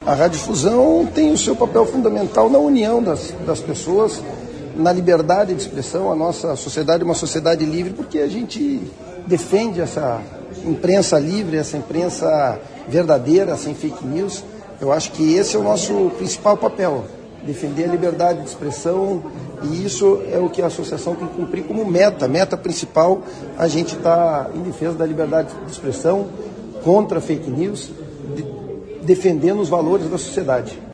A radiodifusão tem o seu papel fundamental na união das pessoas, na liberdade de expressão. A nossa sociedade é uma sociedade livre porque a gente defende essa imprensa livre, essa imprensa verdadeira, sem fake news. Eu acho que esse é o nosso principal papel, defender a liberdade de expressão, e isso é o que a associação tem que cumprir como meta principal. A gente está em defesa da liberdade de expressão, contra fake news, defendendo os valores da sociedade.